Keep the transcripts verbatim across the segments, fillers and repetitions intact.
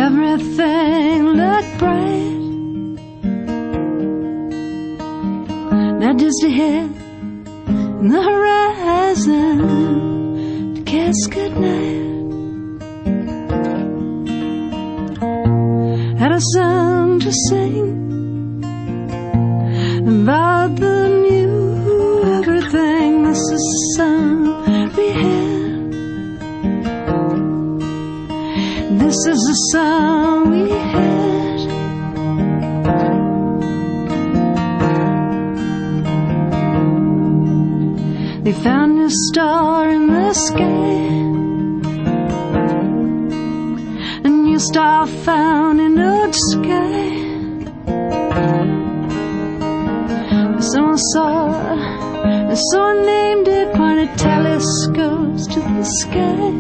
Everything looked bright. Now just ahead in the horizon to kiss goodnight. Had a song to sing about the new everything. This is the song we had. This is the song we had. They found a star in the sky, a new star found in old sky. Someone saw, someone named it, pointed telescopes to the sky.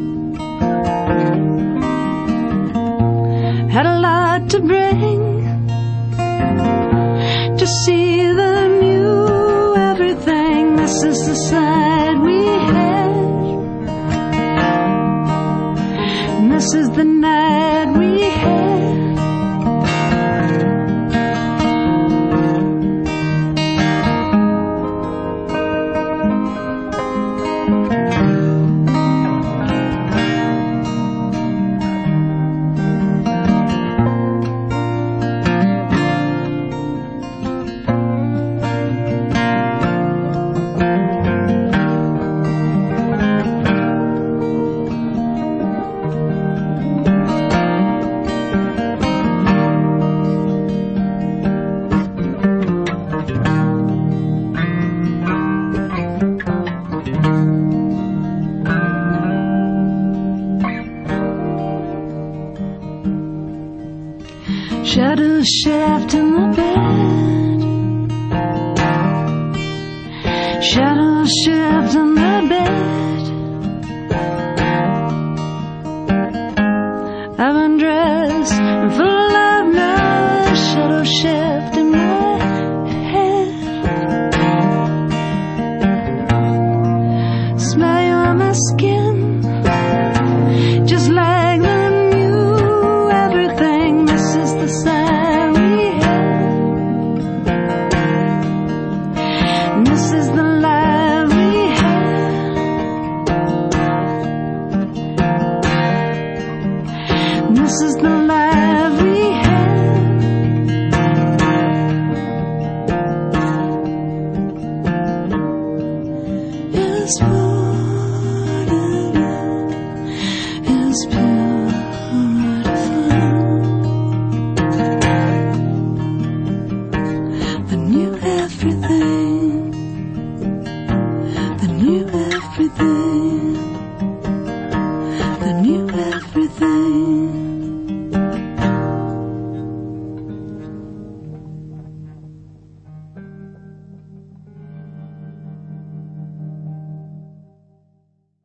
Had a lot to bring to see the new everything. This is the side we had, and this is the night we had. Shadow shift in the bed, shadow shift in the bed. I've undressed and full of love now. Shadow shift in my head. Smell you on my skin, just like the new everything. This is the sign we had, and this is the life we had, and this is the life we had. It's beautiful, it's beautiful. I knew everything.